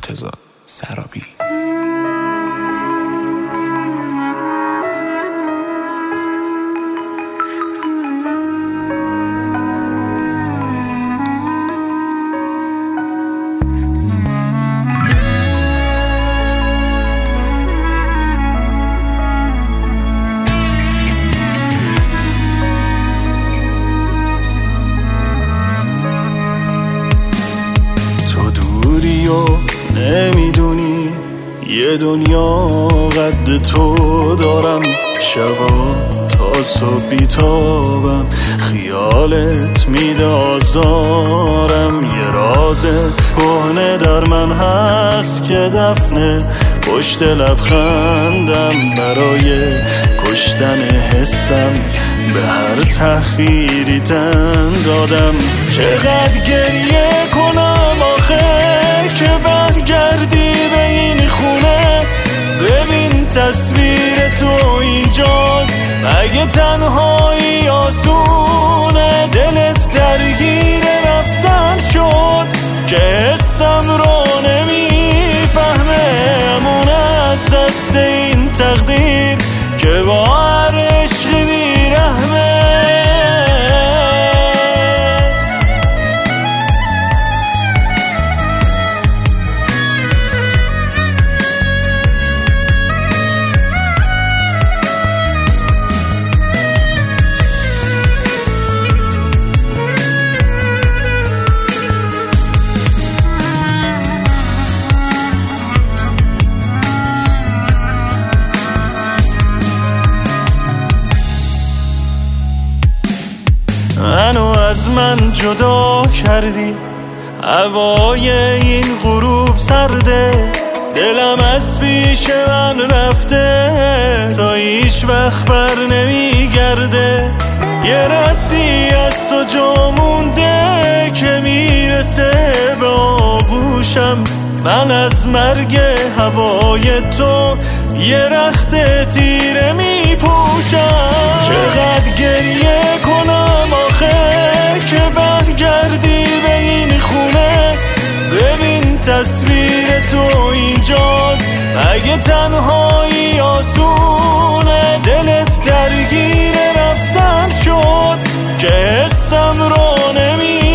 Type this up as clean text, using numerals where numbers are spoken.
مرتضی سرابی. نمیدونی یه دنیا قد تو دارم، شبا تا صبح بیتابم خیالت میده آزارم. یه راز کهنه در من هست که دفنه پشت لبخندم، برای کشتن حسم به هر تحقیری تن دادم. چقدر گریه کنم آخه که برگردی به این خونه، ببین تصویر تو اینجاست، اگه تنهایی آسونه. دلت درگیر رفتن شد که حسم رو نمیفهمه، امون از دست این تقدیر که با هر عشقی بیرحمه. منو از من جدا کردی، هوای این غروب سرده، دلم از پیش من رفته تا هیچ وقت بر نمیگرده. یه ردی از تو جا مونده که میرسه به آغوشم، من از مرگ هوای تو یه رخت تیره میپوشم. چقدر گریه کنم آخه که برگردی به این خونه، ببین تصویر تو اینجاست، اگه تنهایی آسونه. دلت درگیر رفتن شد که حسم رو نمی